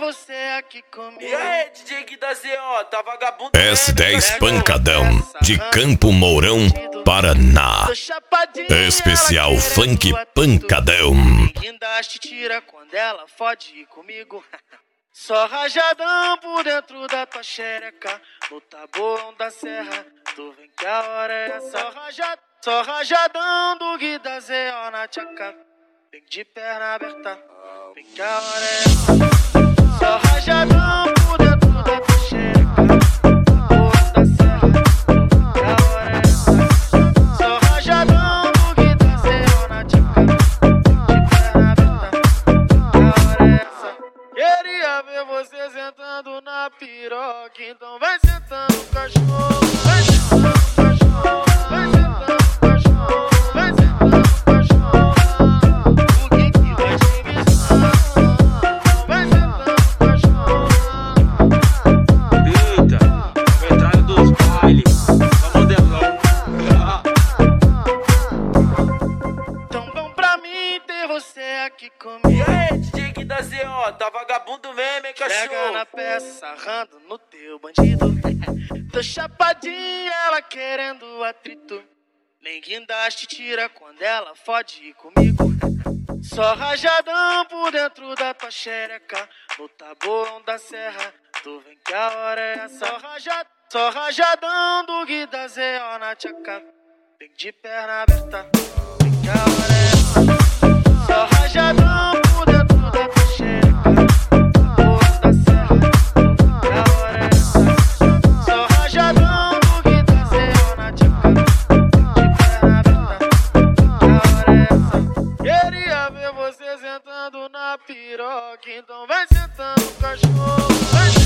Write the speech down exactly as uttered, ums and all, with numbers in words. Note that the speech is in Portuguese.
você aqui comigo. E aí, D J Gui da Z O, tá vagabundo? S dez Pancadão, de Campo Mourão, Paraná. Especial Funk Pancadão. Guindaste tira quando ela fode comigo. Só rajadão por dentro da tua xereca. No tabuão da serra, tu vem que a hora é essa. Só, raja, só rajadão do Gui da Z O na tchaca. Vem de perna aberta, vem que a hora é essa. Só rajadão por dentro da tua xereca. No tabuão da serra, vem que a hora é essa. Só rajadão do Gui da Z O na tchaca. Vem de perna aberta, vem que a hora é essa. Queria ver você sentando na piroca, então vai sentando o cachorro, vai sentando o cachorro, vai sentando o cachorro, vai sentando o cachorro. O que que vai te ensinar? Vai sentando o cachorro. Eita, entrada dos bailes, só modelão. Tão bom pra mim ter você aqui E comigo. aí, D J Gui da Z O, tá vagabundo mesmo, hein, Pega cachorro? na peça, sarrando no teu bandido. Tô chapadinha, ela querendo atrito. Nem guindaste tira quando ela fode comigo. Só rajadão por dentro da tua xereca. No tabuão da serra, tu vem que a hora é essa. Só, raja, só rajadão do Gui da Z O na tchaca. Vem de perna aberta, vem que a hora é essa. Só rajadão por dentro da tua xereca. Tabuão da serra, vem que a hora é essa. Só rajadão do Gui da Z O na tchaca. Vem de perna aberta, vem que a hora é essa. Queria ver você sentando na piroca, então vai sentando o cachorro, vai sentando